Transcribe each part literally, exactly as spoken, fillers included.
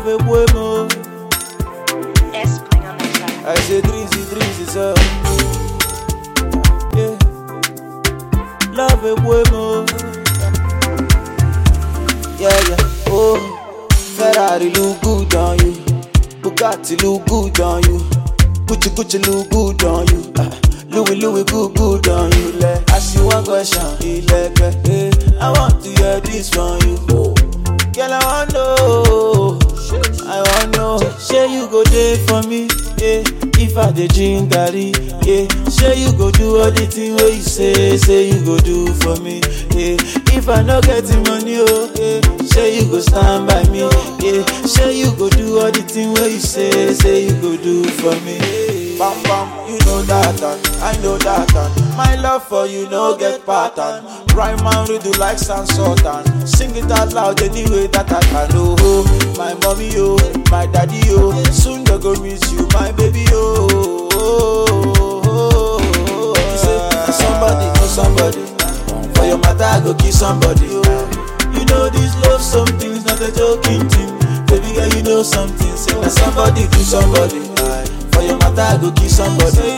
love a boy more. S playing on the track. I say Drizzy, Drizzy, so yeah. Love a boy more. Yeah, yeah, oh. Ferrari look good on you, Bugatti look good on you, Gucci Gucci look good on you, uh, Louis Louis good good on you. Like, ask you one question, like, hey, I want to hear this from you. Oh. Girl, I want know, I want know. Say you go there for me, yeah. If I dey drink garri, yeah. Say you go do all the thing where you say, say you go do for me, yeah. If I no get the money, oh, yeah. Say you go stand by me, yeah. Say you go do all the thing where you say, say you go do for me. Bam bam, you know that and I know that and my love for you no get pattern. Rhyme man we do like San Sultan. Sing it out loud anyway that I can. Oh, my mommy oh, my daddy oh, soon they go miss you, my baby oh. Oh, oh, oh. You say somebody know somebody. For your matter I go kiss somebody oh. You know this love something's not a joking thing. Baby girl you know something. Say that somebody do somebody. Aye. For your matter I go kiss somebody.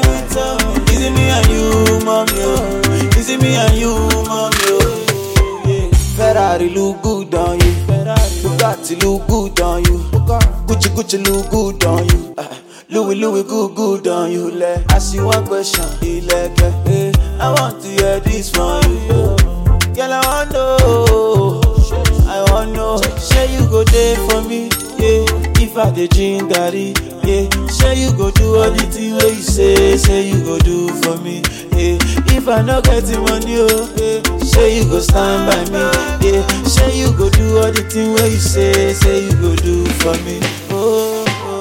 Is it me and you, mommy oh? Is it me and you, mommy oh? Yeah. Ferrari look good on you, Bugatti look good on you, Gucci Gucci look good on you, uh, Louis Louis good good on you. Like, ask you one question, like, hey, I want to hear this from you. Girl, I want know, I want know. Say you go there for me, yeah. If I dey drink garri, yeah. Say you go do all the thing where you say, say you go do for me, yeah. If I no get the money, oh, yeah. Say you go stand by me, yeah. Say you go do all the thing where you say, say you go do for me. Oh,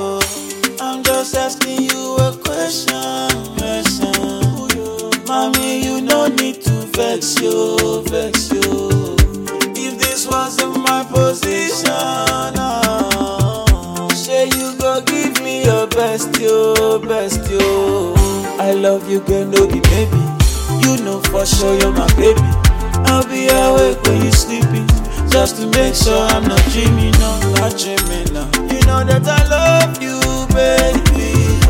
oh. I'm just asking you a question, question. Mommy, you no need to vex you, vex you. If this wasn't my position, oh, say you go give me your best, your best, yo. I love you, girl, no be baby. You know for sure you're my baby. I'll be awake when you sleeping, just to make sure I'm not dreaming, no, not dreaming, no. You know that I love you, baby.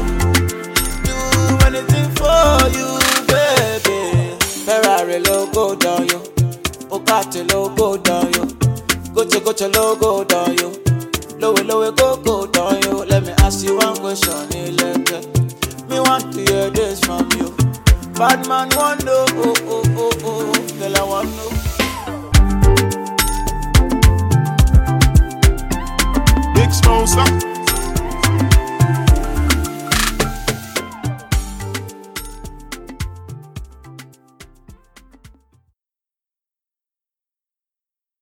Do anything for you, baby. Ferrari logo down you, Bugatti logo down you, Gucci Gucci logo down you, Louis Louis go go down you. Let me ask you one question, like, me want to hear this from you. Bad man want know, oh oh oh oh, girl I want know.